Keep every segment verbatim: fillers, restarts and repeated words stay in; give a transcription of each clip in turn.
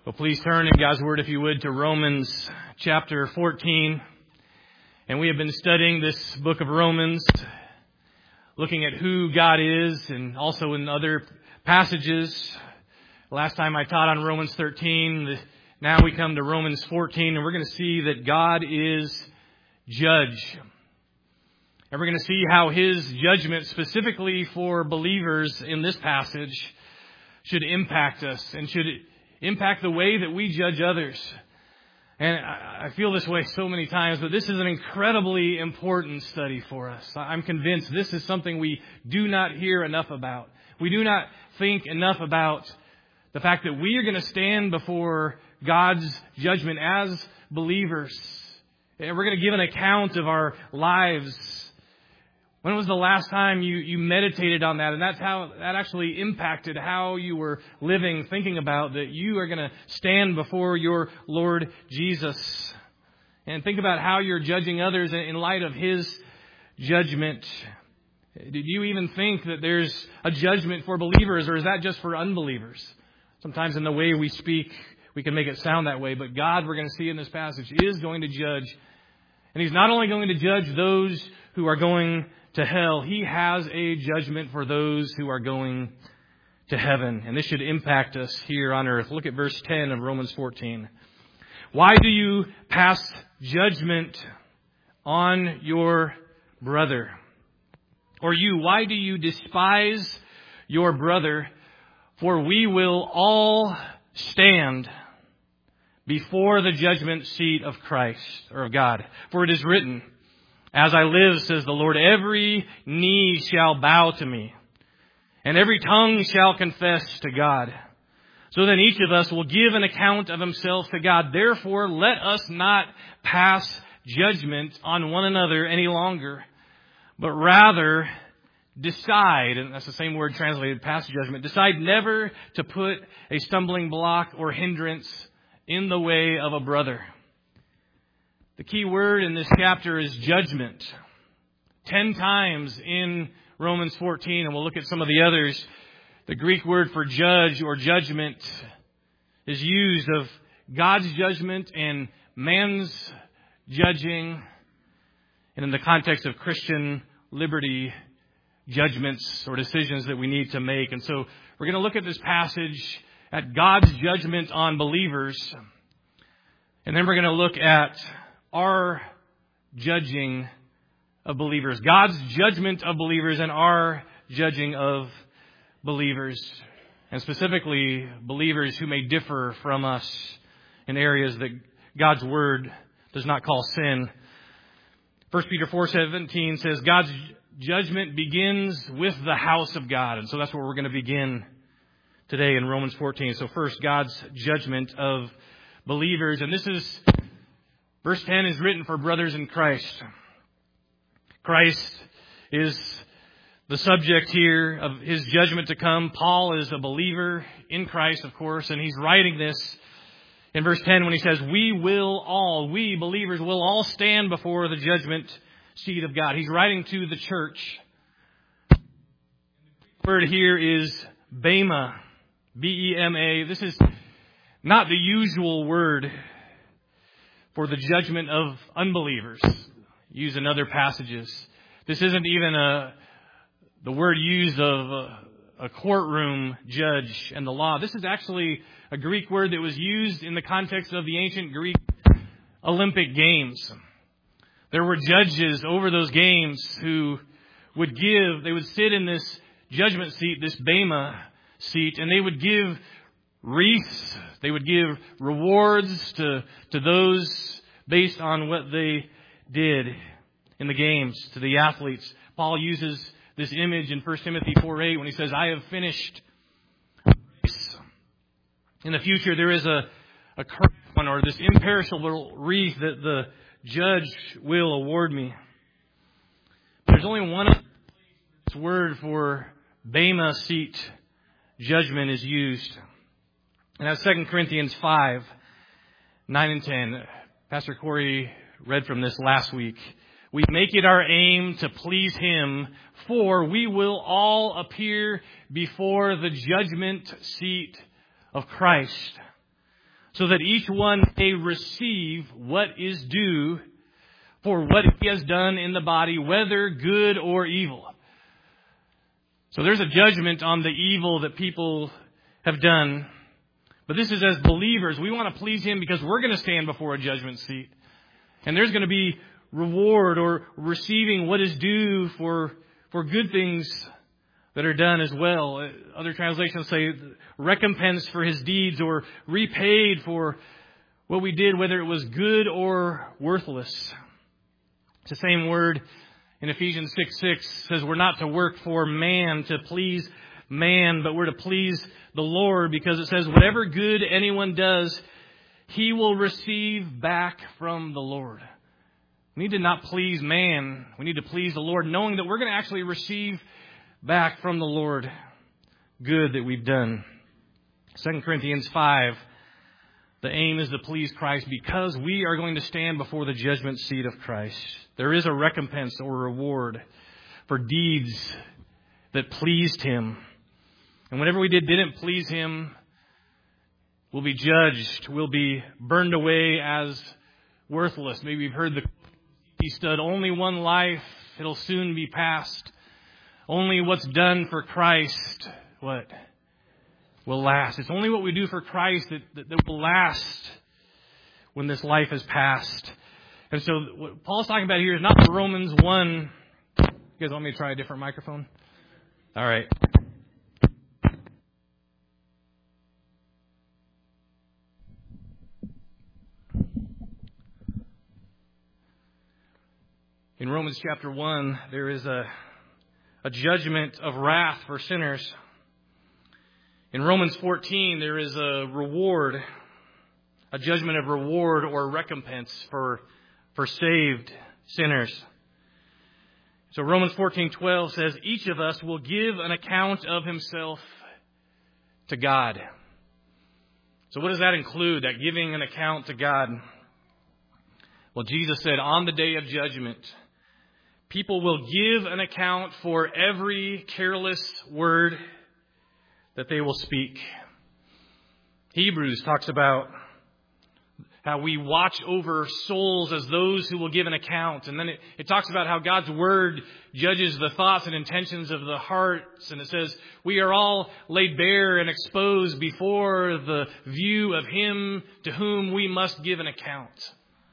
Well, please turn in God's Word, if you would, to Romans chapter fourteen. And we have been studying this book of Romans, looking at who God is, and also in other passages. Last time I taught on Romans thirteen. Now we come to Romans fourteen, and we're going to see that God is judge. And we're going to see how His judgment, specifically for believers in this passage, should impact us and should impact the way that we judge others. And I feel this way so many times, but this is an incredibly important study for us. I'm convinced this is something we do not hear enough about. We do not think enough about the fact that we are going to stand before God's judgment as believers. And we're going to give an account of our lives. When was the last time you, you meditated on that? And that's how that actually impacted how you were living, thinking about that you are going to stand before your Lord Jesus. And think about how you're judging others in light of His judgment. Did you even think that there's a judgment for believers, or is that just for unbelievers? Sometimes in the way we speak, we can make it sound that way. But God, we're going to see in this passage, is going to judge. And He's not only going to judge those who are going to hell, He has a judgment for those who are going to heaven. And this should impact us here on earth. Look at verse ten of Romans fourteen. Why do you pass judgment on your brother? Or you, why do you despise your brother? For we will all stand before the judgment seat of Christ, or of God. For it is written, as I live, says the Lord, every knee shall bow to me, and every tongue shall confess to God. So then each of us will give an account of himself to God. Therefore, let us not pass judgment on one another any longer, but rather decide, and that's the same word translated, pass judgment, decide never to put a stumbling block or hindrance in the way of a brother. The key word in this chapter is judgment. Ten times in Romans fourteen, and we'll look at some of the others, the Greek word for judge or judgment is used of God's judgment and man's judging, and in the context of Christian liberty, judgments or decisions that we need to make. And so we're going to look at this passage at God's judgment on believers, and then we're going to look at our judging of believers. God's judgment of believers and our judging of believers. And specifically, believers who may differ from us in areas that God's Word does not call sin. First Peter four seventeen says, God's judgment begins with the house of God. And so that's where we're going to begin today in Romans fourteen. So first, God's judgment of believers. And this is Verse ten is written for brothers in Christ. Christ is the subject here of His judgment to come. Paul is a believer in Christ, of course, and he's writing this in verse ten when he says, we will all, we believers will all stand before the judgment seat of God. He's writing to the church. The word here is bema, B E M A. This is not the usual word for the judgment of unbelievers, used in other passages. This isn't even a the word used of a, a courtroom judge and the law. This is actually a Greek word that was used in the context of the ancient Greek Olympic Games. There were judges over those games who would give, they would sit in this judgment seat, this bema seat, and they would give wreaths. They would give rewards to, to those based on what they did in the games, to the athletes. Paul uses this image in First Timothy four eight when he says, I have finished the race. In the future, there is a, a crown or this imperishable wreath that the judge will award me. There's only one word for bema seat judgment is used. And that's Second Corinthians five, nine and ten. Pastor Corey read from this last week. We make it our aim to please Him, for we will all appear before the judgment seat of Christ, so that each one may receive what is due for what he has done in the body, whether good or evil. So there's a judgment on the evil that people have done. But this is as believers, we want to please Him because we're going to stand before a judgment seat. And there's going to be reward or receiving what is due for, for good things that are done as well. Other translations say recompense for his deeds or repaid for what we did, whether it was good or worthless. It's the same word in Ephesians six six says we're not to work for man to please man, but we're to please the Lord, because it says whatever good anyone does, he will receive back from the Lord. We need to not please man. We need to please the Lord, knowing that we're going to actually receive back from the Lord good that we've done. Second Corinthians five, the aim is to please Christ because we are going to stand before the judgment seat of Christ. There is a recompense or reward for deeds that pleased Him. And whatever we did didn't please Him, we'll be judged. We'll be burned away as worthless. Maybe you've heard the he stood, only one life, it'll soon be past. Only what's done for Christ, what? Will last. It's only what we do for Christ that, that, that will last when this life has passed. And so what Paul's talking about here is not Romans one. You guys want me to try a different microphone? All right. In Romans chapter one, there is a, a judgment of wrath for sinners. In Romans fourteen, there is a reward, a judgment of reward or recompense for, for saved sinners. So Romans fourteen twelve says, each of us will give an account of himself to God. So what does that include, that giving an account to God? Well, Jesus said, on the day of judgment, people will give an account for every careless word that they will speak. Hebrews talks about how we watch over souls as those who will give an account. And then it, it talks about how God's Word judges the thoughts and intentions of the hearts. And it says, we are all laid bare and exposed before the view of Him to whom we must give an account.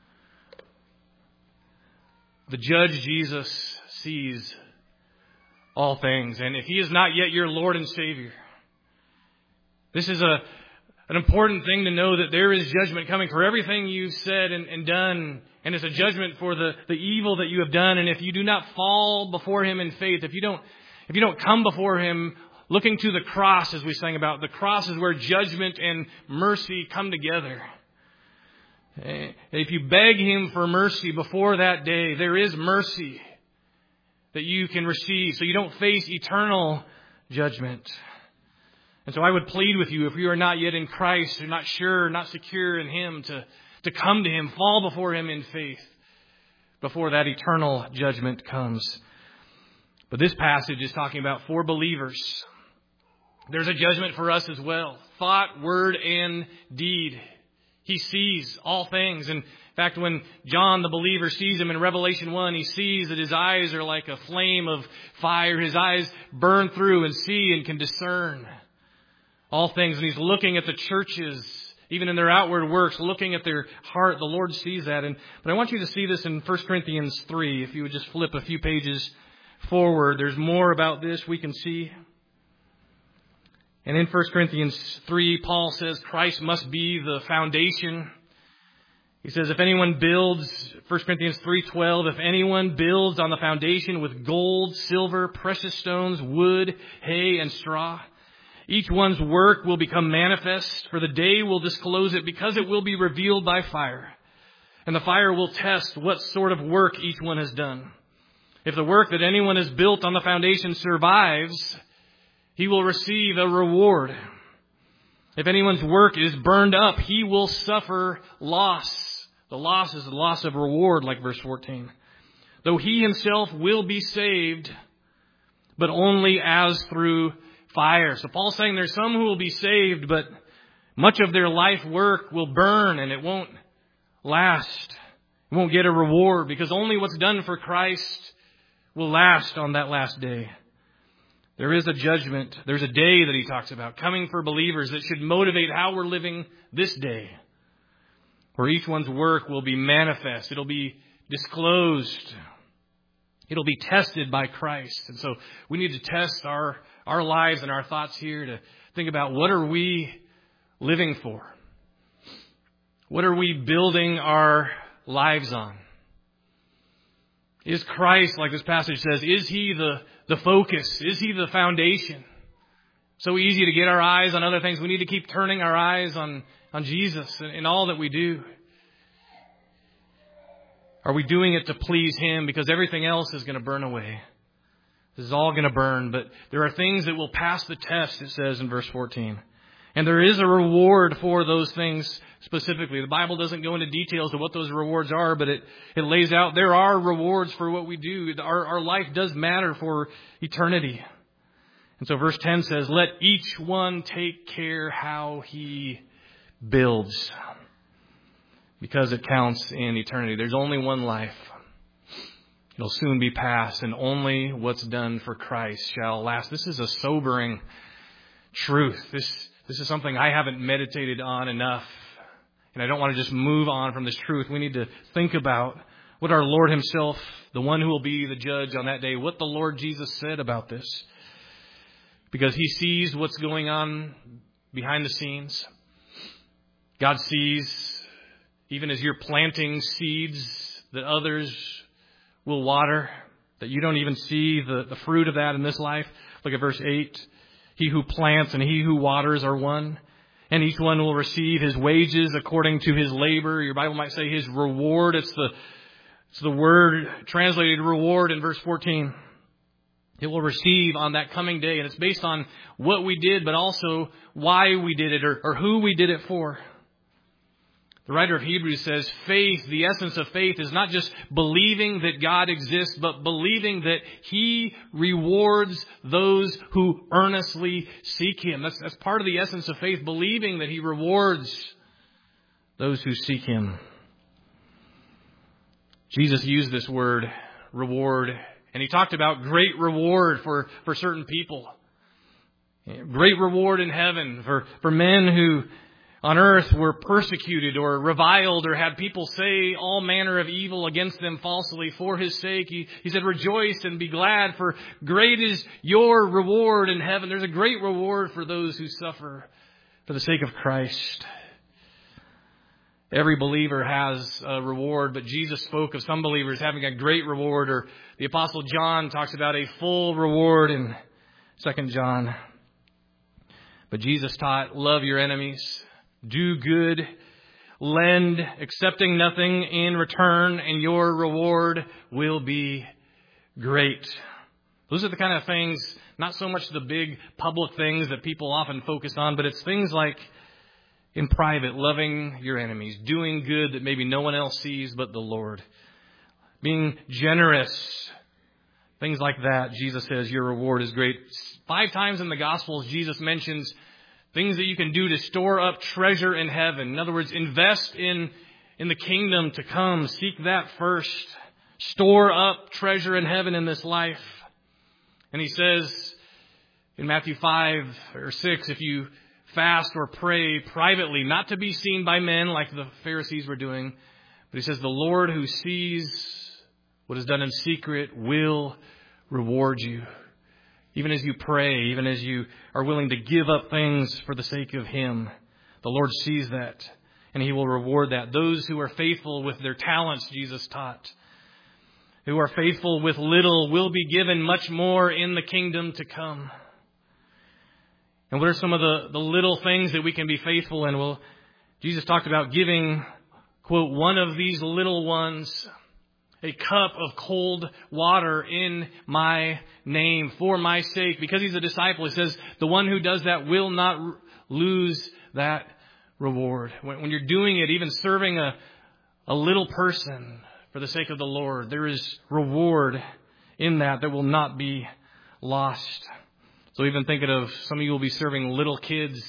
The judge, Jesus, sees all things. And if He is not yet your Lord and Savior, this is a an important thing to know, that there is judgment coming for everything you've said and, and done. And it's a judgment for the, the evil that you have done. And if you do not fall before Him in faith, if you don't if you don't come before Him looking to the cross, as we sang about, the cross is where judgment and mercy come together. If you beg Him for mercy before that day, there is mercy that you can receive, so you don't face eternal judgment. And so I would plead with you, if you are not yet in Christ, you're not sure, not secure in Him, to, to come to Him, fall before Him in faith before that eternal judgment comes. But this passage is talking about for believers. There's a judgment for us as well. Thought, word, and deed. He sees all things. In fact, when John, the believer, sees Him in Revelation one, he sees that His eyes are like a flame of fire. His eyes burn through and see and can discern all things. And He's looking at the churches, even in their outward works, looking at their heart. The Lord sees that. And but I want you to see this in First Corinthians three. If you would just flip a few pages forward, there's more about this we can see. And in First Corinthians three, Paul says Christ must be the foundation. He says, if anyone builds, First Corinthians three twelve, if anyone builds on the foundation with gold, silver, precious stones, wood, hay, and straw, each one's work will become manifest, for the day will disclose it, because it will be revealed by fire. And the fire will test what sort of work each one has done. If the work that anyone has built on the foundation survives, he will receive a reward. If anyone's work is burned up, he will suffer loss. The loss is the loss of reward, like verse fourteen. Though he himself will be saved, but only as through fire. So Paul's saying there's some who will be saved, but Much of their life work will burn and it won't last. It won't get a reward because only what's done for Christ will last on that last day. There is a judgment. There's a day that he talks about coming for believers that should motivate how we're living this day, where each one's work will be manifest. It'll be disclosed. It'll be tested by Christ. And so we need to test our, our lives and our thoughts here to think about what are we living for? What are we building our lives on? Is Christ, like this passage says, is He the, the focus? Is He the foundation? So easy to get our eyes on other things. We need to keep turning our eyes on, on Jesus in, in all that we do. Are we doing it to please Him? Because everything else is going to burn away. This is all going to burn. But there are things that will pass the test, it says in verse fourteen. And there is a reward for those things specifically. The Bible doesn't go into details of what those rewards are, but it, it lays out there are rewards for what we do. Our, our life does matter for eternity. And so verse ten says, let each one take care how he builds, because it counts in eternity. There's only one life. It'll soon be past, and only what's done for Christ shall last. This is a sobering truth. This This is something I haven't meditated on enough. And I don't want to just move on from this truth. We need to think about what our Lord Himself, the one who will be the judge on that day, what the Lord Jesus said about this. Because He sees what's going on behind the scenes. God sees, even as you're planting seeds that others will water, that you don't even see the, the fruit of that in this life. Look at verse eight. He who plants and he who waters are one, and each one will receive his wages according to his labor. Your Bible might say his reward. It's the, it's the word translated reward in verse fourteen. It will receive on that coming day, and it's based on what we did, but also why we did it or, or who we did it for. The writer of Hebrews says faith, the essence of faith, is not just believing that God exists, but believing that He rewards those who earnestly seek Him. That's, that's part of the essence of faith, believing that He rewards those who seek Him. Jesus used this word, reward, and He talked about great reward for, for certain people. Great reward in heaven for, for men who on earth were persecuted or reviled or had people say all manner of evil against them falsely for His sake. He, he said, rejoice and be glad, for great is your reward in heaven. There's a great reward for those who suffer for the sake of Christ. Every believer has a reward, but Jesus spoke of some believers having a great reward, or the Apostle John talks about a full reward in Second John. But Jesus taught, love your enemies. Do good, lend, accepting nothing in return, and your reward will be great. Those are the kind of things, not so much the big public things that people often focus on, but it's things like in private, loving your enemies, doing good that maybe no one else sees but the Lord, being generous, things like that. Jesus says your reward is great. Five times in the Gospels, Jesus mentions things that you can do to store up treasure in heaven. In other words, invest in, in the kingdom to come. Seek that first. Store up treasure in heaven in this life. And He says in Matthew five or six, if you fast or pray privately, not to be seen by men like the Pharisees were doing, but He says the Lord who sees what is done in secret will reward you. Even as you pray, even as you are willing to give up things for the sake of Him, the Lord sees that and He will reward that. Those who are faithful with their talents, Jesus taught, who are faithful with little will be given much more in the kingdom to come. And what are some of the, the little things that we can be faithful in? Well, Jesus talked about giving, quote, one of these little ones a cup of cold water in my name for my sake. Because he's a disciple, he says, the one who does that will not r- lose that reward. When, when you're doing it, even serving a, a little person for the sake of the Lord, there is reward in that that will not be lost. So even thinking of some of you will be serving little kids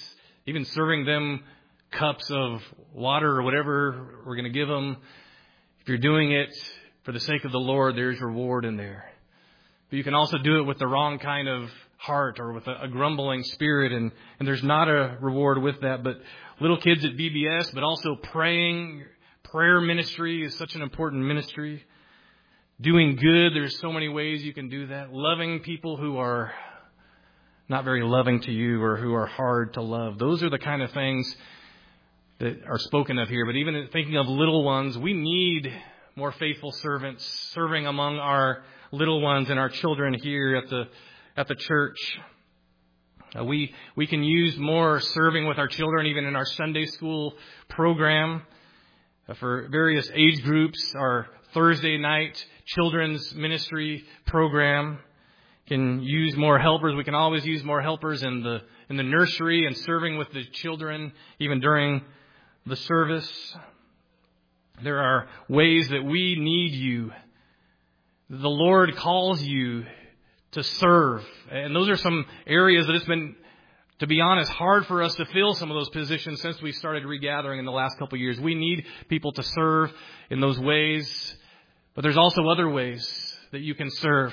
even serving them cups of water or whatever we're going to give them. If you're doing it for the sake of the Lord, there's reward in there. But you can also do it with the wrong kind of heart or with a, a grumbling spirit, and, and there's not a reward with that. But little kids at V B S, but also praying, prayer ministry is such an important ministry. Doing good, there's so many ways you can do that. Loving people who are not very loving to you or who are hard to love. Those are the kind of things that are spoken of here. But even thinking of little ones, we need more faithful servants serving among our little ones and our children here at the at the church. Uh, we we can use more serving with our children, even in our Sunday school program uh, for various age groups. Our Thursday night children's ministry program can use more helpers. We can always use more helpers in the in the nursery and serving with the children, even during the service. There are ways that we need you. The Lord calls you to serve. And those are some areas that it's been, to be honest, hard for us to fill some of those positions since we started regathering in the last couple of years. We need people to serve in those ways. But there's also other ways that you can serve.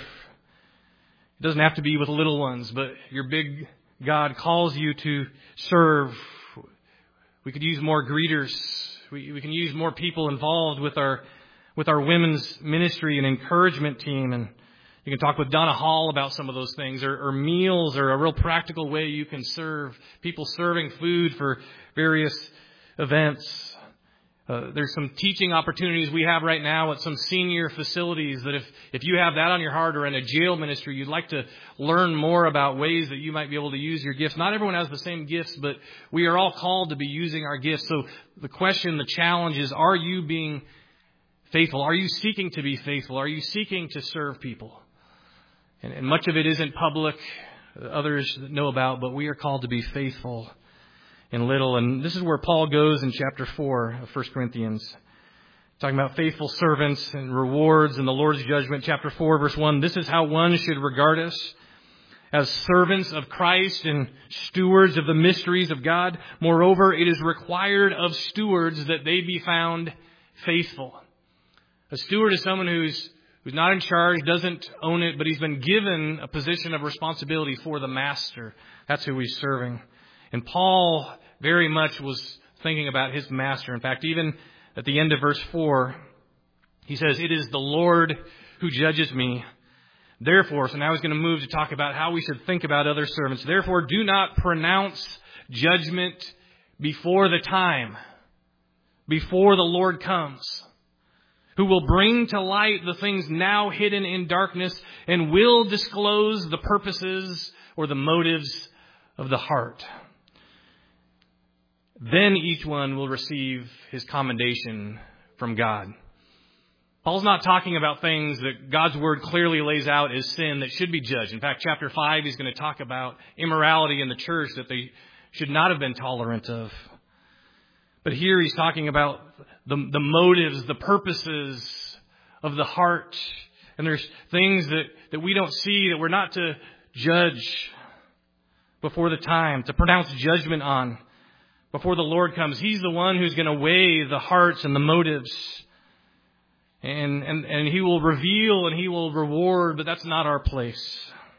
It doesn't have to be with little ones, but your big God calls you to serve. We could use more greeters. We, we can use more people involved with our with our women's ministry and encouragement team. And you can talk with Donna Hall about some of those things, or, or meals, or a real practical way you can serve. People serving food for various events. Uh, there's some teaching opportunities we have right now at some senior facilities that if, if you have that on your heart, or in a jail ministry, you'd like to learn more about ways that you might be able to use your gifts. Not everyone has the same gifts, but we are all called to be using our gifts. So the question, the challenge is, are you being faithful? Are you seeking to be faithful? Are you seeking to serve people? And, and much of it isn't public, others know about, but we are called to be faithful in little. And this is where Paul goes in chapter four of First Corinthians, talking about faithful servants and rewards and the Lord's judgment. Chapter four, verse one, this is how one should regard us: as servants of Christ and stewards of the mysteries of God. Moreover, it is required of stewards that they be found faithful. A steward is someone who's who's not in charge, doesn't own it, but he's been given a position of responsibility for the master. That's who he's serving. And Paul very much was thinking about his master. In fact, even at the end of verse four, he says, "It is the Lord who judges me. Therefore," so now he's going to move to talk about how we should think about other servants. "Therefore, do not pronounce judgment before the time, before the Lord comes, who will bring to light the things now hidden in darkness and will disclose the purposes or the motives of the heart. Then each one will receive his commendation from God." Paul's not talking about things that God's word clearly lays out as sin that should be judged. In fact, chapter five, he's going to talk about immorality in the church that they should not have been tolerant of. But here he's talking about the, the motives, the purposes of the heart. And there's things that, that we don't see, that we're not to judge before the time, to pronounce judgment on before the Lord comes. He's the one who's going to weigh the hearts and the motives. And, and, and he will reveal and he will reward, but that's not our place.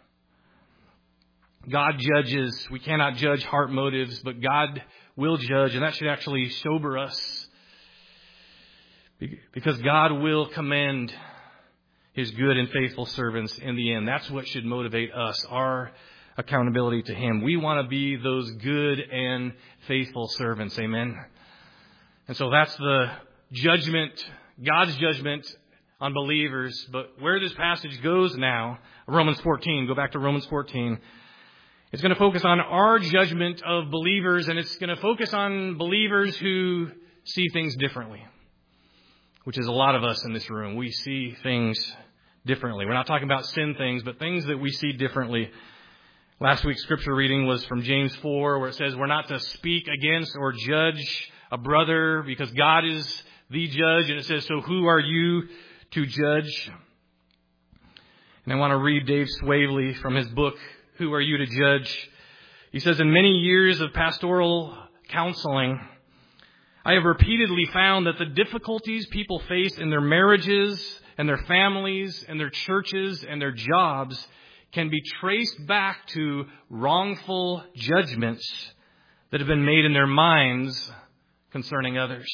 God judges. We cannot judge heart motives, but God will judge, and that should actually sober us, because God will commend his good and faithful servants in the end. That's what should motivate us, our accountability to him. We want to be those good and faithful servants. Amen. And so that's the judgment, God's judgment on believers. But where this passage goes now, Romans fourteen, go back to Romans fourteen. It's going to focus on our judgment of believers, and it's going to focus on believers who see things differently, which is a lot of us in this room. We see things differently. We're not talking about sin things, but things that we see differently. Last week's scripture reading was from James four, where it says we're not to speak against or judge a brother because God is the judge. And it says, so who are you to judge? And I want to read Dave Swavely from his book, Who Are You to Judge? He says, in many years of pastoral counseling, I have repeatedly found that the difficulties people face in their marriages and their families and their churches and their jobs can be traced back to wrongful judgments that have been made in their minds concerning others.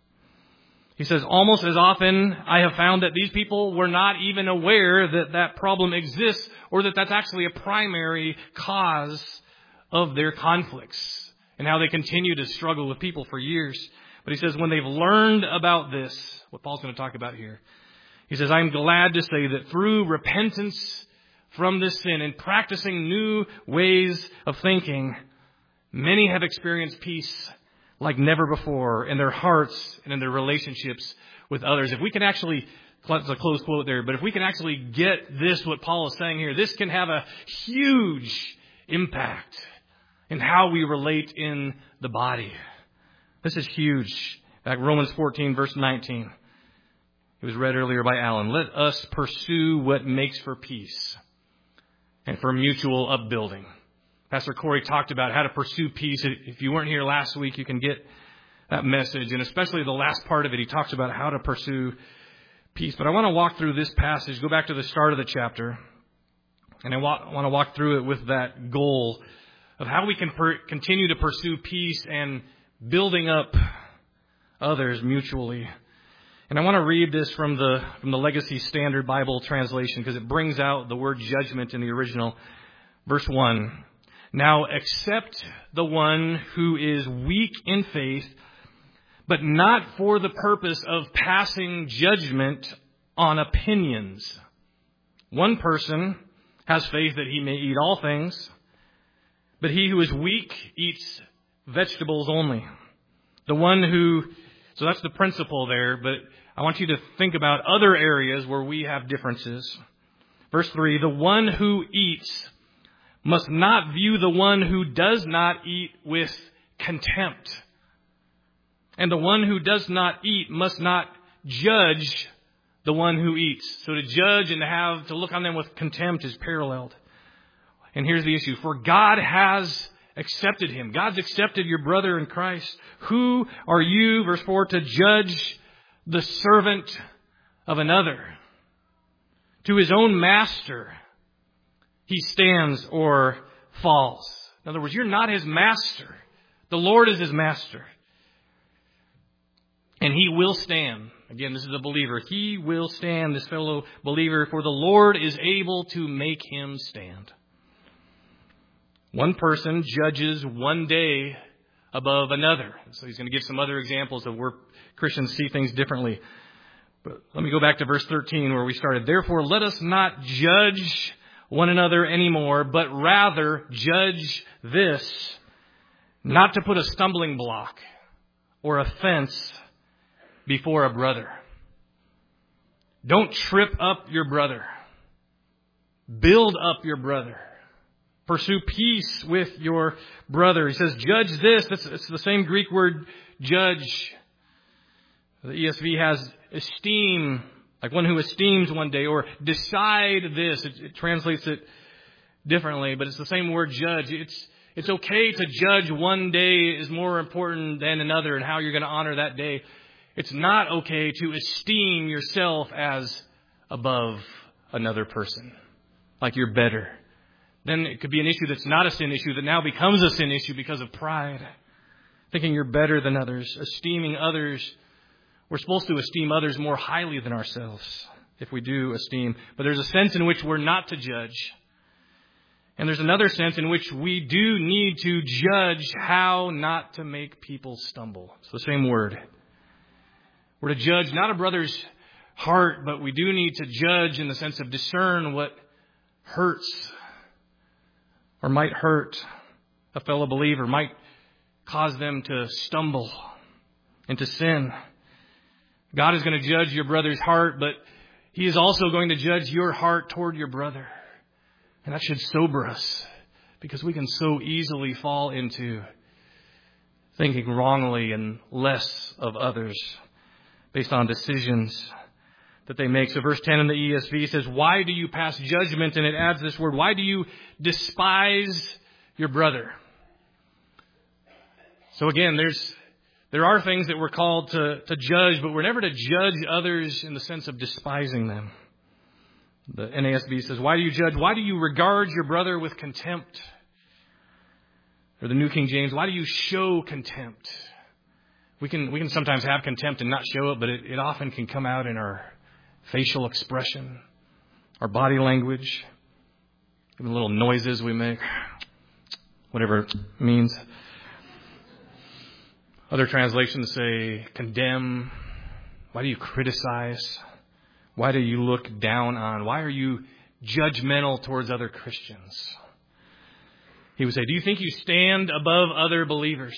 He says, almost as often I have found that these people were not even aware that that problem exists or that that's actually a primary cause of their conflicts and how they continue to struggle with people for years. But he says when they've learned about this, what Paul's going to talk about here, he says, I'm glad to say that through repentance from this sin and practicing new ways of thinking, many have experienced peace like never before in their hearts and in their relationships with others. If we can actually, that's a close quote there, but if we can actually get this, what Paul is saying here, this can have a huge impact in how we relate in the body. This is huge. Like Romans fourteen, verse nineteen. It was read earlier by Alan. Let us pursue what makes for peace and for mutual upbuilding. Pastor Corey talked about how to pursue peace. If you weren't here last week, you can get that message. And especially the last part of it, he talks about how to pursue peace. But I want to walk through this passage, go back to the start of the chapter. And I want to walk through it with that goal of how we can per- continue to pursue peace and building up others mutually. And I want to read this from the from the Legacy Standard Bible translation because it brings out the word judgment in the original. Verse one. Now accept the one who is weak in faith, but not for the purpose of passing judgment on opinions. One person has faith that he may eat all things, but he who is weak eats vegetables only. The one who, so that's the principle there, but I want you to think about other areas where we have differences. Verse three, the one who eats must not view the one who does not eat with contempt. And the one who does not eat must not judge the one who eats. So to judge and to have to look on them with contempt is paralleled. And here's the issue. For God has accepted him. God's accepted your brother in Christ. Who are you, verse four, to judge the servant of another? To his own master he stands or falls. In other words, you're not his master. The Lord is his master. And he will stand. Again, this is a believer. He will stand, this fellow believer, for the Lord is able to make him stand. One person judges one day above another. So he's going to give some other examples of where Christians see things differently. But let me go back to verse thirteen where we started. Therefore, let us not judge one another anymore, but rather judge this, not to put a stumbling block or offense before a brother. Don't trip up your brother. Build up your brother. Pursue peace with your brother. He says, judge this. It's, it's the same Greek word, judge. The E S V has esteem, like one who esteems one day, or decide this. It, it translates it differently, but it's the same word, judge. It's it's okay to judge one day is more important than another and how you're going to honor that day. It's not okay to esteem yourself as above another person, like you're better. Then it could be an issue that's not a sin issue that now becomes a sin issue because of pride, thinking you're better than others, esteeming others. We're supposed to esteem others more highly than ourselves if we do esteem. But there's a sense in which we're not to judge. And there's another sense in which we do need to judge how not to make people stumble. It's the same word. We're to judge not a brother's heart, but we do need to judge in the sense of discern what hurts or might hurt a fellow believer, might cause them to stumble into sin. God is going to judge your brother's heart, but he is also going to judge your heart toward your brother. And that should sober us, because we can so easily fall into thinking wrongly and less of others based on decisions that they make. So verse ten in the E S V says, why do you pass judgment? And it adds this word, why do you despise your brother? So again, there's there are things that we're called to, to judge, but we're never to judge others in the sense of despising them. The N A S B says, why do you judge? Why do you regard your brother with contempt? Or the New King James, why do you show contempt? We can we can sometimes have contempt and not show it, but it, it often can come out in our facial expression, our body language, even little noises we make, whatever it means. Other translations say condemn. Why do you criticize? Why do you look down on? Why are you judgmental towards other Christians? He would say, do you think you stand above other believers?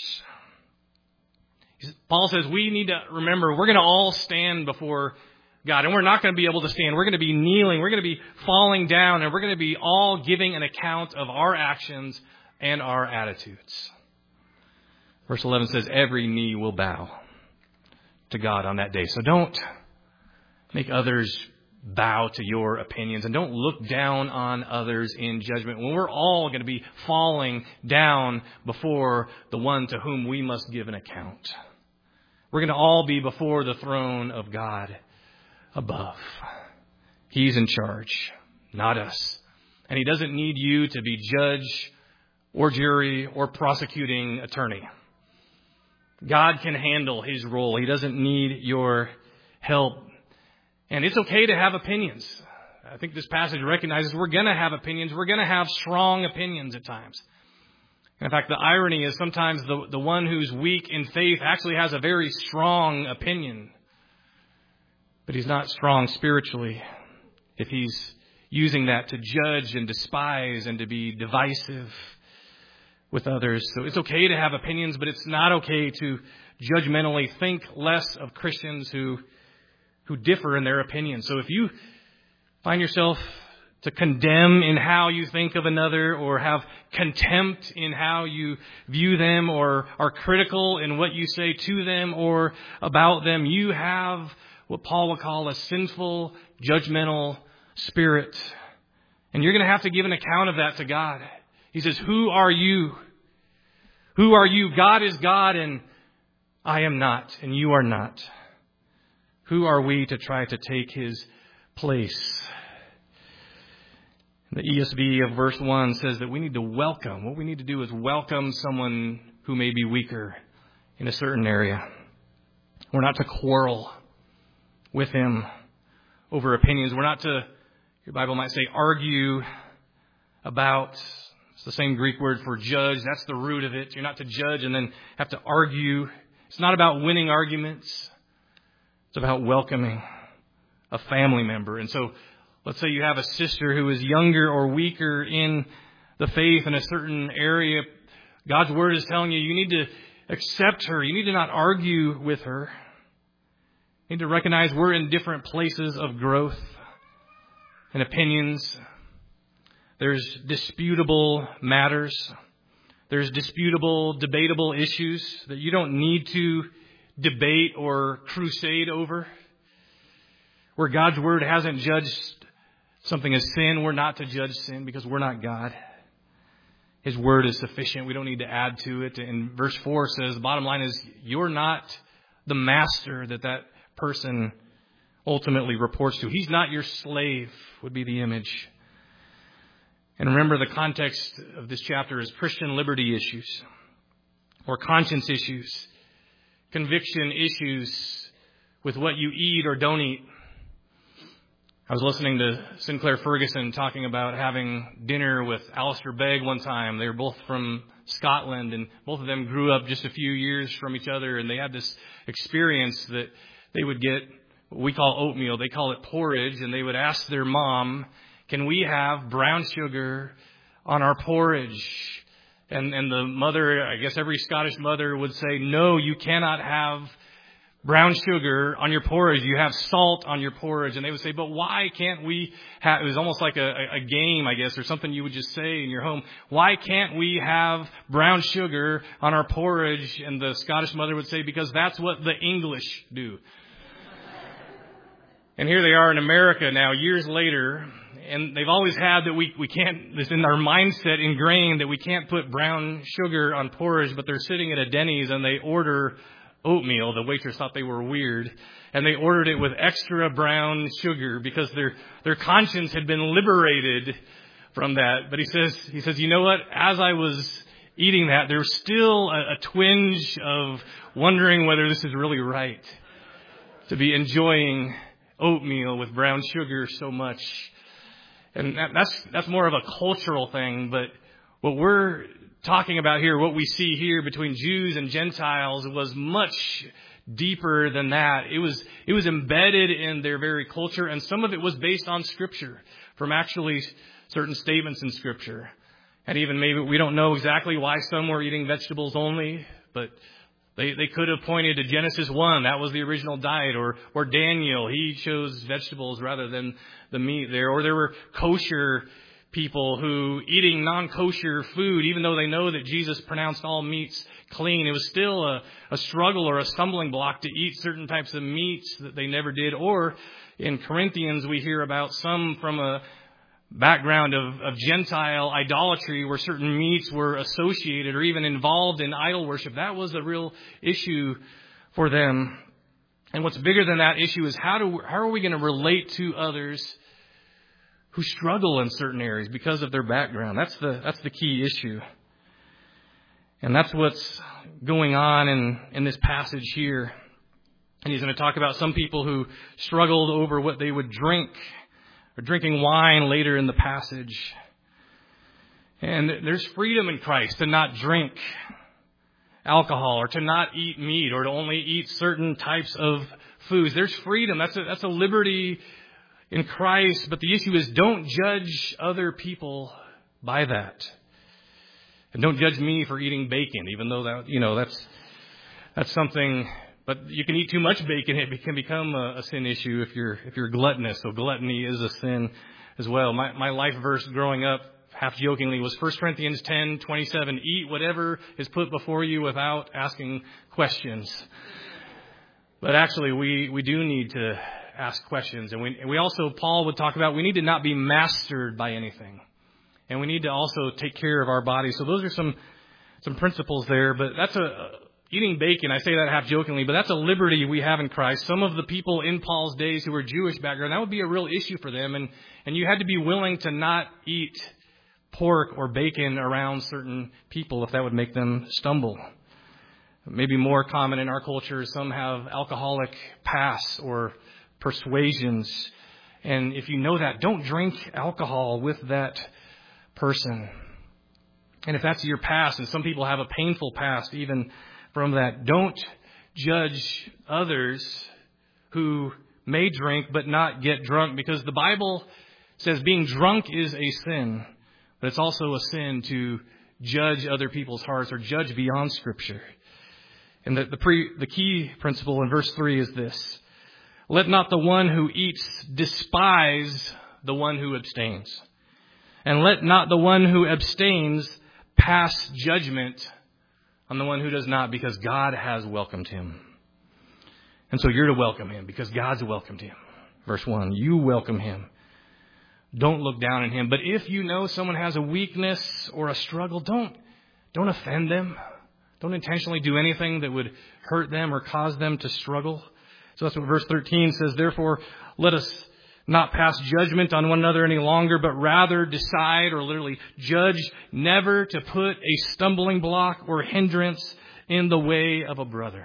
Paul says we need to remember we're going to all stand before God, and we're not going to be able to stand. We're going to be kneeling. We're going to be falling down, and we're going to be all giving an account of our actions and our attitudes. Verse eleven says, every knee will bow to God on that day. So don't make others bow to your opinions, and don't look down on others in judgment when we're all going to be falling down before the one to whom we must give an account. We're going to all be before the throne of God above. He's in charge, not us. And He doesn't need you to be judge or jury or prosecuting attorney. God can handle His role. He doesn't need your help. And it's okay to have opinions. I think this passage recognizes we're going to have opinions. We're going to have strong opinions at times. In fact, the irony is sometimes the, the one who's weak in faith actually has a very strong opinion. But he's not strong spiritually if he's using that to judge and despise and to be divisive with others. So it's okay to have opinions, but it's not okay to judgmentally think less of Christians who who differ in their opinions. So if you find yourself to condemn in how you think of another, or have contempt in how you view them, or are critical in what you say to them or about them, you have what Paul would call a sinful, judgmental spirit. And you're going to have to give an account of that to God. He says, who are you? Who are you? God is God, and I am not, and you are not. Who are we to try to take His place? The E S V of verse one says that we need to welcome. What we need to do is welcome someone who may be weaker in a certain area. We're not to quarrel with him over opinions. We're not to, your Bible might say, argue about. It's the same Greek word for judge. That's the root of it. You're not to judge and then have to argue. It's not about winning arguments. It's about welcoming a family member. And so let's say you have a sister who is younger or weaker in the faith in a certain area. God's Word is telling you, you need to accept her. You need to not argue with her. You need to recognize we're in different places of growth and opinions. There's disputable matters. There's disputable, debatable issues that you don't need to debate or crusade over. Where God's Word hasn't judged something as sin, we're not to judge sin because we're not God. His Word is sufficient. We don't need to add to it. And verse four says, the bottom line is, you're not the master that that person ultimately reports to. He's not your slave, would be the image. And remember, the context of this chapter is Christian liberty issues, or conscience issues, conviction issues with what you eat or don't eat. I was listening to Sinclair Ferguson talking about having dinner with Alistair Begg one time. They were both from Scotland, and both of them grew up just a few years from each other, and they had this experience that they would get what we call oatmeal. They call it porridge, and they would ask their mom, can we have brown sugar on our porridge? And and the mother, I guess every Scottish mother would say, no, you cannot have brown sugar on your porridge. You have salt on your porridge. And they would say, but why can't we have, it was almost like a, a game, I guess, or something you would just say in your home. Why can't we have brown sugar on our porridge? And the Scottish mother would say, because that's what the English do. And here they are in America now, years later, and they've always had that we, we can't, this in our mindset ingrained that we can't put brown sugar on porridge, but they're sitting at a Denny's and they order oatmeal. The waitress thought they were weird, and they ordered it with extra brown sugar because their their conscience had been liberated from that. But he says, he says, you know what? As I was eating that, there was still a, a twinge of wondering whether this is really right to be enjoying oatmeal with brown sugar so much. And that, that's that's more of a cultural thing. But what we're talking about here, what we see here between Jews and Gentiles, was much deeper than that. It was it was embedded in their very culture, and some of it was based on Scripture, from actually certain statements in Scripture. And even maybe we don't know exactly why some were eating vegetables only, but They they could have pointed to Genesis one. That was the original diet. Or or Daniel. He chose vegetables rather than the meat there. Or there were kosher people who eating non-kosher food, even though they know that Jesus pronounced all meats clean. It was still a, a struggle or a stumbling block to eat certain types of meats that they never did. Or in Corinthians, we hear about some from a background of, of Gentile idolatry where certain meats were associated or even involved in idol worship. That was a real issue for them. And what's bigger than that issue is how do how are we going to relate to others who struggle in certain areas because of their background? That's the that's the key issue. And that's what's going on in, in this passage here. And he's going to talk about some people who struggled over what they would drink, or drinking wine later in the passage. And there's freedom in Christ to not drink alcohol, or to not eat meat, or to only eat certain types of foods. There's freedom. That's a, that's a liberty in Christ. But the issue is, don't judge other people by that. And don't judge me for eating bacon, even though that, you know, that's, that's something. But you can eat too much bacon; it can become a, a sin issue if you're if you're gluttonous. So gluttony is a sin as well. My my life verse growing up, half jokingly, was First Corinthians ten twenty-seven. Eat whatever is put before you without asking questions. But actually, we, we do need to ask questions, and we and we also, Paul would talk about, we need to not be mastered by anything, and we need to also take care of our bodies. So those are some some principles there. But that's a Eating bacon, I say that half jokingly, but that's a liberty we have in Christ. Some of the people in Paul's days who were Jewish background, that would be a real issue for them. And, and you had to be willing to not eat pork or bacon around certain people if that would make them stumble. Maybe more common in our culture, some have alcoholic pasts or persuasions. And if you know that, don't drink alcohol with that person. And if that's your past, and some people have a painful past even from that, don't judge others who may drink but not get drunk, because the Bible says being drunk is a sin, but it's also a sin to judge other people's hearts or judge beyond Scripture. And the the, pre, the key principle in verse three is this: let not the one who eats despise the one who abstains, and let not the one who abstains pass judgment on the one who does not, because God has welcomed him. And so you're to welcome him because God's welcomed him. Verse one, you welcome him. Don't look down on him. But if you know someone has a weakness or a struggle, don't, don't offend them. Don't intentionally do anything that would hurt them or cause them to struggle. So that's what verse thirteen says. Therefore, let us not pass judgment on one another any longer, but rather decide, or literally judge, never to put a stumbling block or hindrance in the way of a brother.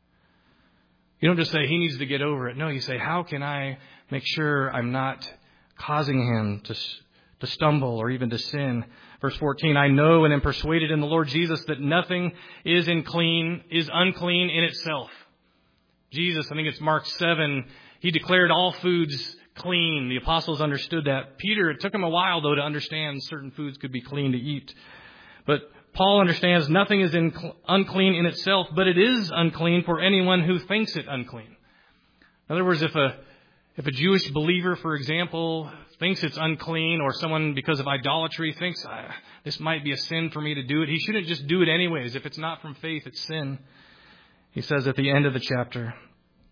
You don't just say he needs to get over it. No, you say, how can I make sure I'm not causing him to, to stumble or even to sin? Verse fourteen, I know and am persuaded in the Lord Jesus that nothing is unclean, is unclean in itself. Jesus, I think it's Mark seven, he declared all foods clean. The apostles understood that. Peter, it took him a while, though, to understand certain foods could be clean to eat. But Paul understands nothing is in, unclean in itself, but it is unclean for anyone who thinks it unclean. In other words, if a if a Jewish believer, for example, thinks it's unclean, or someone because of idolatry thinks ah, this might be a sin for me to do it, he shouldn't just do it anyways. If it's not from faith, it's sin. He says at the end of the chapter.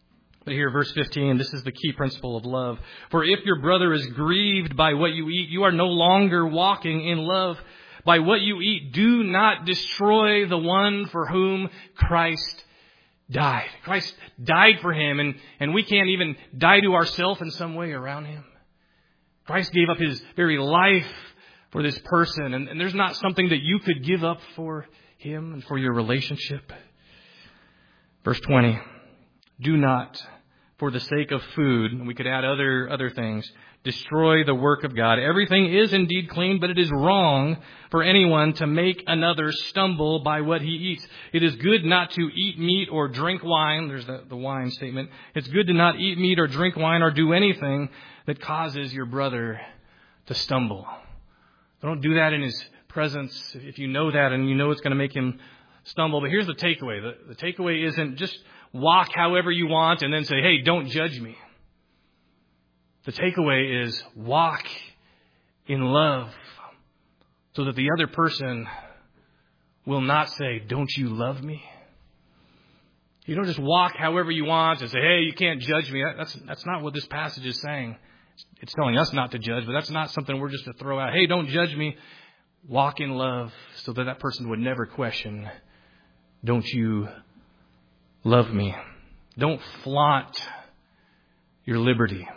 But here, verse fifteen, this is the key principle of love. For if your brother is grieved by what you eat, you are no longer walking in love. By what you eat, do not destroy the one for whom Christ died. Christ died for him, and, and we can't even die to ourselves in some way around him. Christ gave up his very life for this person, and, and there's not something that you could give up for him and for your relationship. Verse twenty, do not, for the sake of food, and we could add other other things, destroy the work of God. Everything is indeed clean, but it is wrong for anyone to make another stumble by what he eats. It is good not to eat meat or drink wine. There's the, the wine statement. It's good to not eat meat or drink wine or do anything that causes your brother to stumble. Don't do that in his presence if you know that and you know it's going to make him stumble. But here's the takeaway. The, the takeaway isn't just walk however you want and then say, hey, don't judge me. The takeaway is walk in love so that the other person will not say, don't you love me? You don't just walk however you want and say, hey, you can't judge me. That's, that's not what this passage is saying. It's telling us not to judge, but that's not something we're just to throw out. Hey, don't judge me. Walk in love so that that person would never question, don't you love me? Don't flaunt your liberty.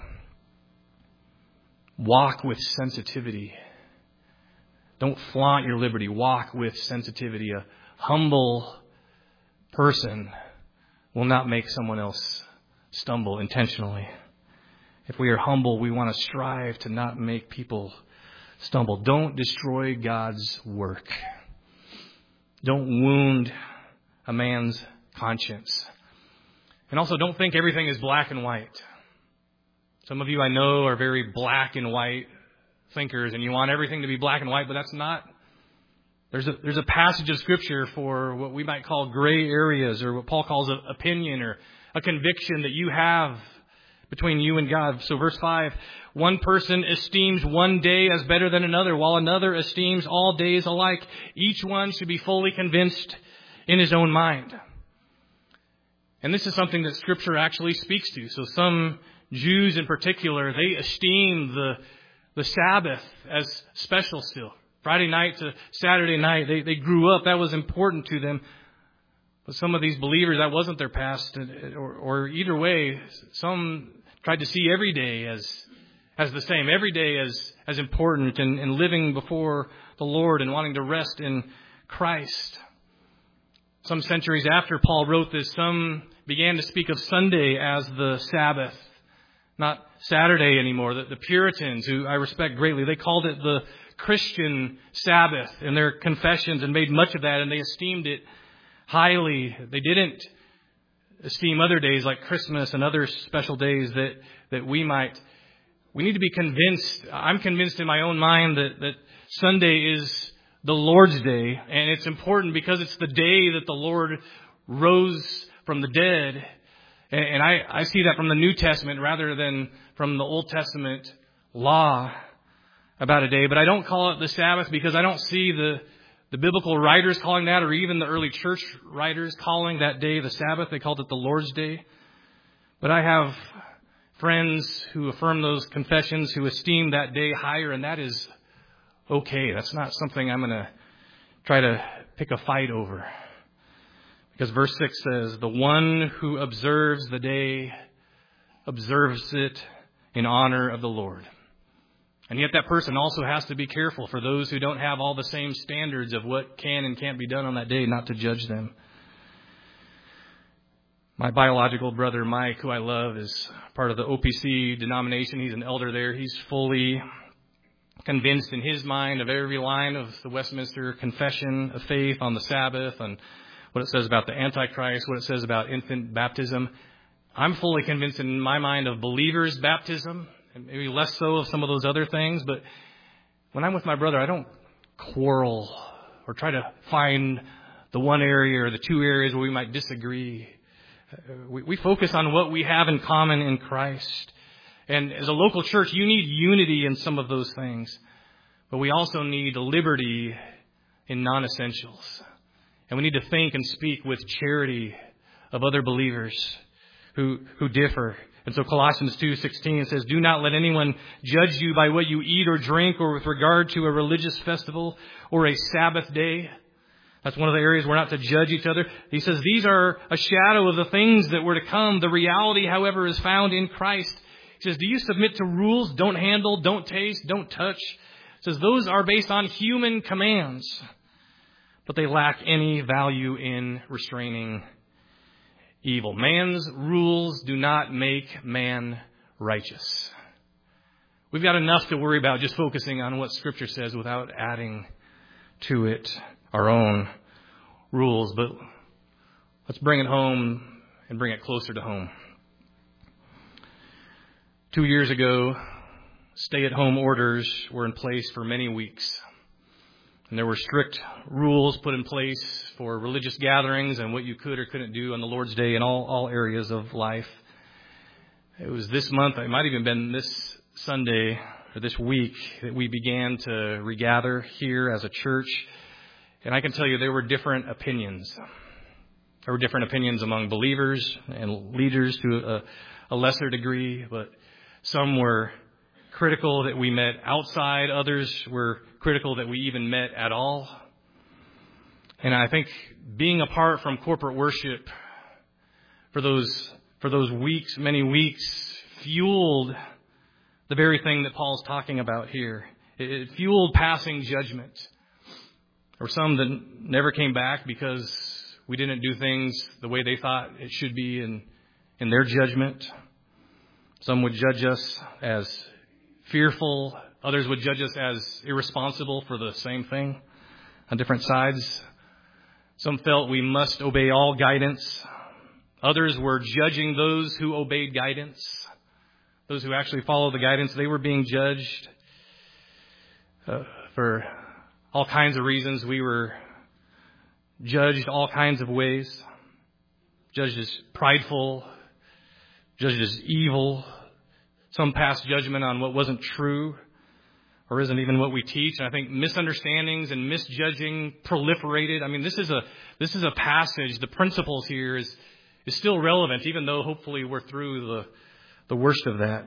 Walk with sensitivity. Don't flaunt your liberty. Walk with sensitivity. A humble person will not make someone else stumble intentionally. If we are humble, we want to strive to not make people stumble. Don't destroy God's work. Don't wound a man's conscience. And also, don't think everything is black and white. Some of you I know are very black and white thinkers, and you want everything to be black and white, but that's not. There's a, there's a passage of Scripture for what we might call gray areas, or what Paul calls an opinion or a conviction that you have between you and God. So verse five, one person esteems one day as better than another, while another esteems all days alike. Each one should be fully convinced in his own mind. And this is something that Scripture actually speaks to. So some Jews in particular, they esteem the the Sabbath as special still. Friday night to Saturday night, they, they grew up. That was important to them. But some of these believers, that wasn't their past. Or, or either way, some tried to see every day as as the same. Every day as, as important and, and living before the Lord and wanting to rest in Christ. Some centuries after Paul wrote this, some began to speak of Sunday as the Sabbath. Not Saturday anymore. The, the Puritans, who I respect greatly, they called it the Christian Sabbath in their confessions and made much of that, and they esteemed it highly. They didn't esteem other days like Christmas and other special days that, that we might. We need to be convinced. I'm convinced in my own mind that, that Sunday is the Lord's Day, and it's important because it's the day that the Lord rose from the dead. And I, I see that from the New Testament rather than from the Old Testament law about a day. But I don't call it the Sabbath because I don't see the, the biblical writers calling that, or even the early church writers calling that day the Sabbath. They called it the Lord's Day. But I have friends who affirm those confessions, who esteem that day higher, and that is okay. That's not something I'm going to try to pick a fight over. Because verse six says, the one who observes the day observes it in honor of the Lord. And yet that person also has to be careful for those who don't have all the same standards of what can and can't be done on that day, not to judge them. My biological brother, Mike, who I love, is part of the O P C denomination. He's an elder there. He's fully convinced in his mind of every line of the Westminster Confession of Faith on the Sabbath and what it says about the Antichrist, what it says about infant baptism. I'm fully convinced in my mind of believers' baptism, and maybe less so of some of those other things. But when I'm with my brother, I don't quarrel or try to find the one area or the two areas where we might disagree. We, we focus on what we have in common in Christ. And as a local church, you need unity in some of those things. But we also need liberty in non-essentials. And we need to think and speak with charity of other believers who, who differ. And so Colossians two sixteen says, do not let anyone judge you by what you eat or drink or with regard to a religious festival or a Sabbath day. That's one of the areas we're not to judge each other. He says these are a shadow of the things that were to come. The reality, however, is found in Christ. He says, do you submit to rules? Don't handle, don't taste, don't touch. He says those are based on human commands, but they lack any value in restraining evil. Man's rules do not make man righteous. We've got enough to worry about just focusing on what Scripture says without adding to it our own rules. But let's bring it home and bring it closer to home. Two years ago, stay-at-home orders were in place for many weeks. And there were strict rules put in place for religious gatherings and what you could or couldn't do on the Lord's Day in all, all areas of life. It was this month, it might have even been this Sunday or this week, that we began to regather here as a church. And I can tell you there were different opinions. There were different opinions among believers and leaders to a, a lesser degree, but some were critical that we met outside. Others were critical that we even met at all. And I think being apart from corporate worship for those for those weeks, many weeks, fueled the very thing that Paul's talking about here. It, it fueled passing judgment. There were some that never came back because we didn't do things the way they thought it should be in, in their judgment. Some would judge us as fearful. Others would judge us as irresponsible for the same thing on different sides. Some felt we must obey all guidance. Others were judging those who obeyed guidance. Those who actually followed the guidance, they were being judged uh, for all kinds of reasons. We were judged all kinds of ways. Judged as prideful, judged as evil. Some passed judgment on what wasn't true or isn't even what we teach. And I think misunderstandings and misjudging proliferated. I mean, this is a this is a passage. The principles here is is still relevant, even though hopefully we're through the the worst of that.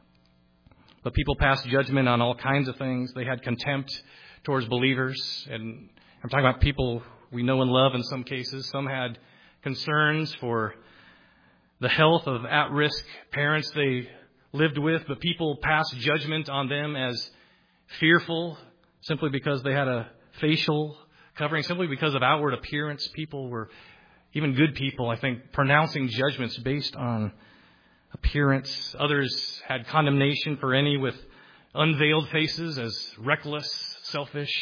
But people passed judgment on all kinds of things. They had contempt towards believers. And I'm talking about people we know and love in some cases. Some had concerns for the health of at-risk parents they lived with, but people passed judgment on them as fearful simply because they had a facial covering, simply because of outward appearance. People were, even good people, I think, pronouncing judgments based on appearance. Others had condemnation for any with unveiled faces as reckless, selfish,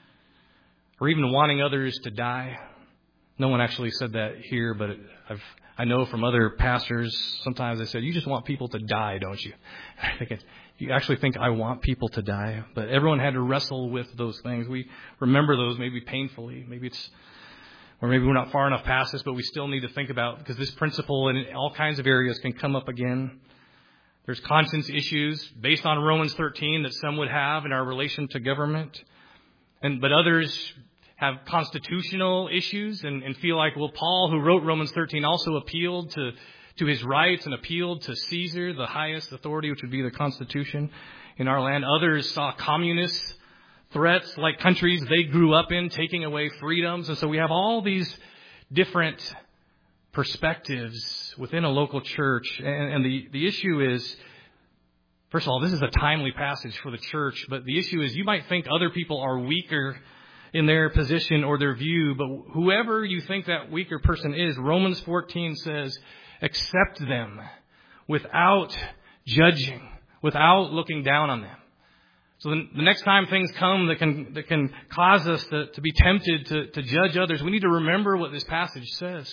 or even wanting others to die. No one actually said that here, but I've I know from other pastors, sometimes they said, you just want people to die, don't you? I think it, you actually think I want people to die. But everyone had to wrestle with those things. We remember those maybe painfully. Maybe it's, or maybe we're not far enough past this, but we still need to think about, because this principle in all kinds of areas can come up again. There's conscience issues based on Romans thirteen that some would have in our relation to government. And but others have constitutional issues and, and feel like, well, Paul, who wrote Romans thirteen, also appealed to, to his rights and appealed to Caesar, the highest authority, which would be the Constitution in our land. Others saw communist threats like countries they grew up in taking away freedoms. And so we have all these different perspectives within a local church. And, and the, the issue is, first of all, this is a timely passage for the church. But the issue is you might think other people are weaker in their position or their view, but whoever you think that weaker person is, Romans fourteen says, accept them without judging, without looking down on them. So the, the next time things come that can that can cause us to, to be tempted to, to judge others, we need to remember what this passage says.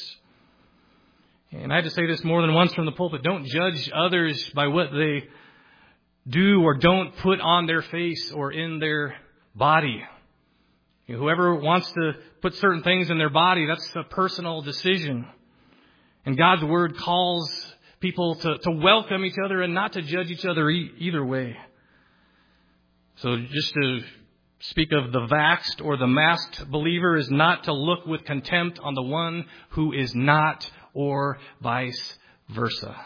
And I had to say this more than once from the pulpit: don't judge others by what they do or don't put on their face or in their body. You know, whoever wants to put certain things in their body, that's a personal decision. And God's Word calls people to, to welcome each other and not to judge each other e- either way. So just to speak of the vaxxed or the masked believer is not to look with contempt on the one who is not, or vice versa.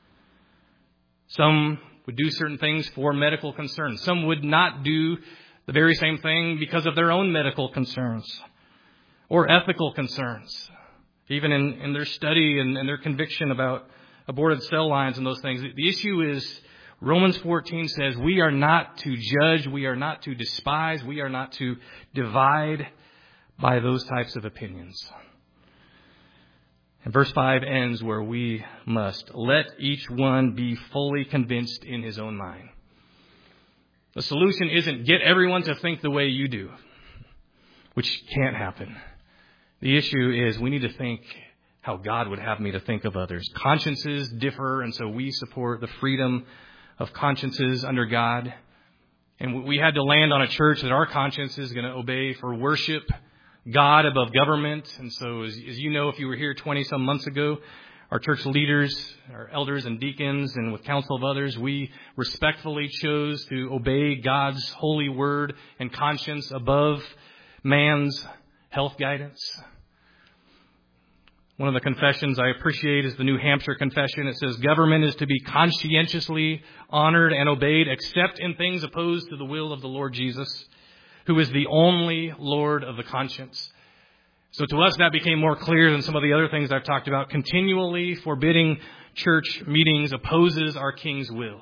Some would do certain things for medical concerns. Some would not do the very same thing because of their own medical concerns or ethical concerns, even in, in their study and, and their conviction about aborted cell lines and those things. The issue is Romans fourteen says we are not to judge, we are not to despise, we are not to divide by those types of opinions. And verse five ends where we must. Let each one be fully convinced in his own mind. The solution isn't get everyone to think the way you do, which can't happen. The issue is we need to think how God would have me to think of others. Consciences differ, and so we support the freedom of consciences under God. And we had to land on a church that our conscience is going to obey for worship, God above government. And so as, as you know, if you were here twenty some months ago, our church leaders, our elders and deacons, and with counsel of others, we respectfully chose to obey God's holy word and conscience above man's health guidance. One of the confessions I appreciate is the New Hampshire Confession. It says, government is to be conscientiously honored and obeyed, except in things opposed to the will of the Lord Jesus, who is the only Lord of the conscience. So to us, that became more clear than some of the other things I've talked about. Continually forbidding church meetings opposes our King's will.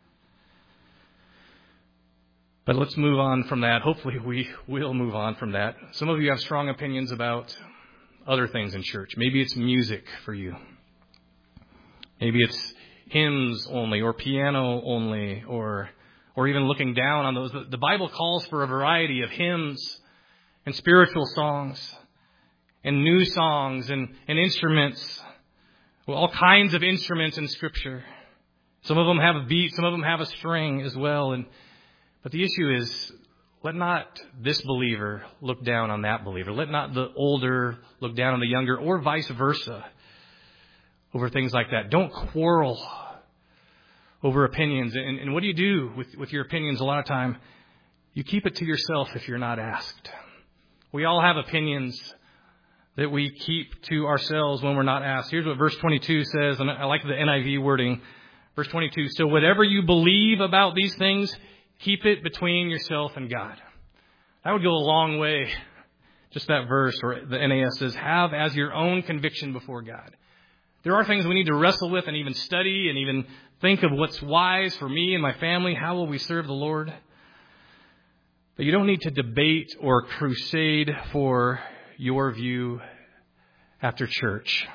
But let's move on from that. Hopefully we will move on from that. Some of you have strong opinions about other things in church. Maybe it's music for you. Maybe it's hymns only or piano only or or even looking down on those. The Bible calls for a variety of hymns and spiritual songs and new songs and, and instruments. Well, all kinds of instruments in Scripture. Some of them have a beat, some of them have a string as well. And but the issue is, let not this believer look down on that believer. Let not the older look down on the younger, or vice versa, over things like that. Don't quarrel over opinions. And, and what do you do with, with your opinions a lot of time? You keep it to yourself if you're not asked. We all have opinions that we keep to ourselves when we're not asked. Here's what verse twenty-two says, and I like the N I V wording. Verse twenty-two, so whatever you believe about these things, keep it between yourself and God. That would go a long way. Just that verse, or the N A S says, have as your own conviction before God. There are things we need to wrestle with and even study and even think of what's wise for me and my family. How will we serve the Lord? But you don't need to debate or crusade for your view after church.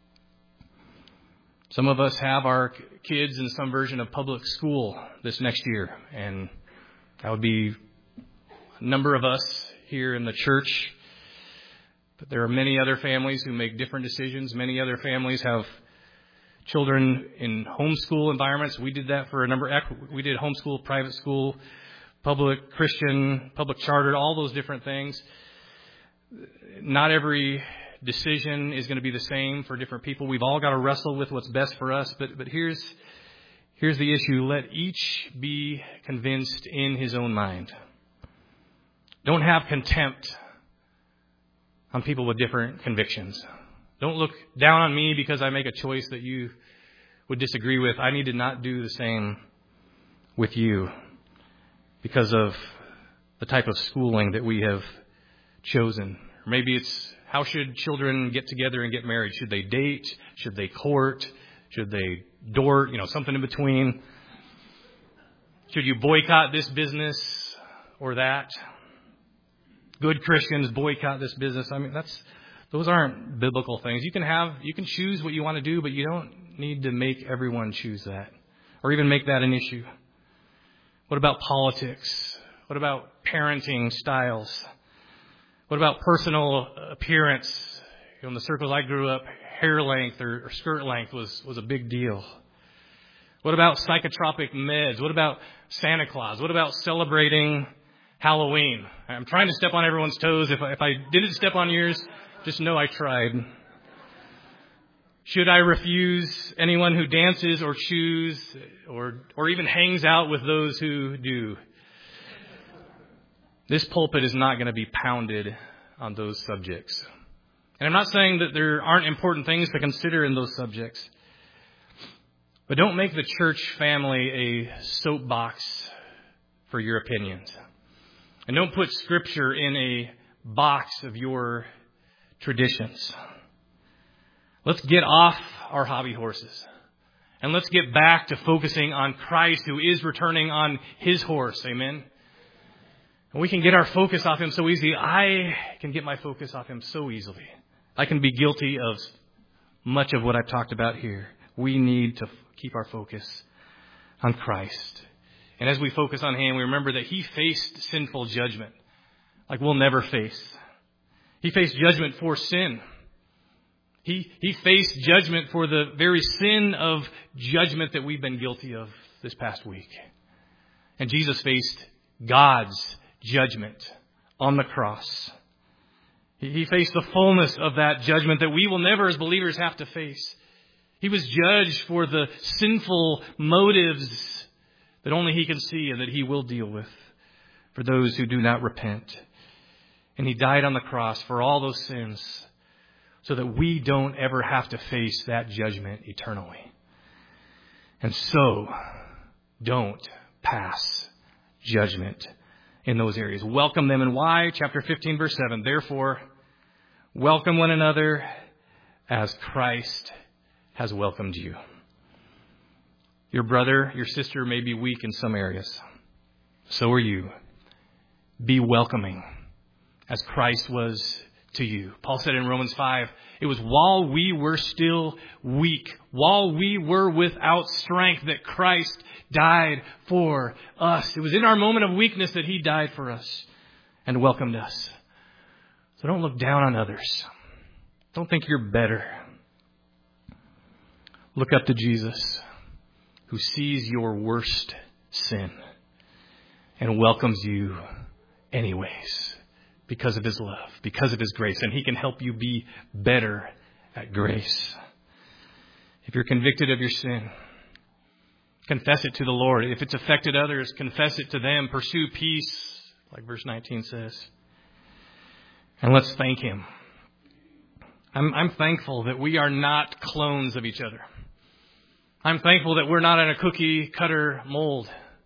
Some of us have our kids in some version of public school this next year, and that would be a number of us here in the church. But there are many other families who make different decisions. Many other families have children in homeschool environments. We did that for a number. We did homeschool, private school, public Christian, public charter, all those different things. Not every decision is going to be the same for different people. We've all got to wrestle with what's best for us. But but here's here's the issue. Let each be convinced in his own mind. Don't have contempt on people with different convictions. Don't look down on me because I make a choice that you would disagree with. I need to not do the same with you because of the type of schooling that we have chosen. Or maybe it's, how should children get together and get married? Should they date? Should they court? Should they dort? You know, something in between. Should you boycott this business or that? Good Christians boycott this business. I mean, that's those aren't biblical things. You can have, you can choose what you want to do, but you don't need to make everyone choose that or even make that an issue. What about politics? What about parenting styles? What about personal appearance? You know, in the circles I grew up, hair length or, or skirt length was, was a big deal. What about psychotropic meds? What about Santa Claus? What about celebrating Halloween? I'm trying to step on everyone's toes. If I, if I didn't step on yours, just know I tried. Should I refuse anyone who dances or chews or or even hangs out with those who do? This pulpit is not going to be pounded on those subjects. And I'm not saying that there aren't important things to consider in those subjects. But don't make the church family a soapbox for your opinions. And don't put Scripture in a box of your traditions. Let's get off our hobby horses. And let's get back to focusing on Christ, who is returning on His horse. Amen. And we can get our focus off Him so easily. I can get my focus off Him so easily. I can be guilty of much of what I've talked about here. We need to keep our focus on Christ. And as we focus on Him, we remember that He faced sinful judgment like we'll never face. He faced judgment for sin. He, he faced judgment for the very sin of judgment that we've been guilty of this past week. And Jesus faced God's judgment on the cross. He, he faced the fullness of that judgment that we will never as believers have to face. He was judged for the sinful motives that only He can see and that He will deal with for those who do not repent. And He died on the cross for all those sins so that we don't ever have to face that judgment eternally. And so, don't pass judgment in those areas. Welcome them. And why? Chapter fifteen, verse seven. Therefore, welcome one another as Christ has welcomed you. Your brother, your sister may be weak in some areas. So are you. Be welcoming as Christ was to you. Paul said in Romans five, it was while we were still weak, while we were without strength, that Christ died for us. It was in our moment of weakness that He died for us and welcomed us. So don't look down on others. Don't think you're better. Look up to Jesus, who sees your worst sin and welcomes you anyways. Because of His love, because of His grace. And He can help you be better at grace. If you're convicted of your sin, confess it to the Lord. If it's affected others, confess it to them. Pursue peace, like verse nineteen says. And let's thank Him. I'm, I'm thankful that we are not clones of each other. I'm thankful that we're not in a cookie cutter mold.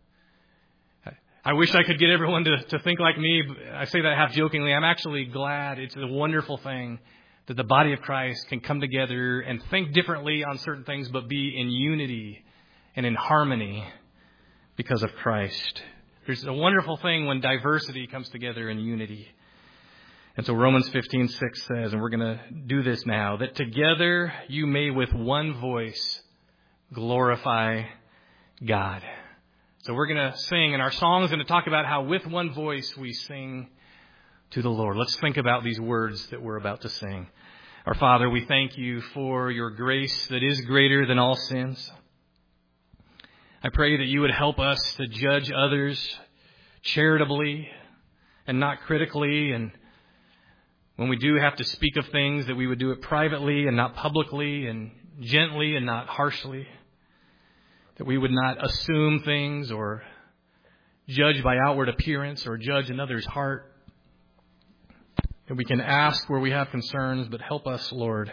I wish I could get everyone to, to think like me. I say that half jokingly. I'm actually glad. It's a wonderful thing that the body of Christ can come together and think differently on certain things, but be in unity and in harmony because of Christ. There's a wonderful thing when diversity comes together in unity. And so Romans fifteen six says, and we're going to do this now, that together you may with one voice glorify God. So we're going to sing, and our song is going to talk about how with one voice we sing to the Lord. Let's think about these words that we're about to sing. Our Father, we thank You for Your grace that is greater than all sins. I pray that You would help us to judge others charitably and not critically. And when we do have to speak of things, that we would do it privately and not publicly, and gently and not harshly. That we would not assume things or judge by outward appearance or judge another's heart. That we can ask where we have concerns, but help us, Lord,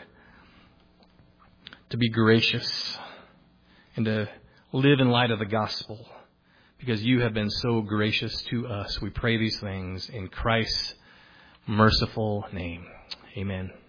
to be gracious and to live in light of the gospel, because You have been so gracious to us. We pray these things in Christ's merciful name. Amen.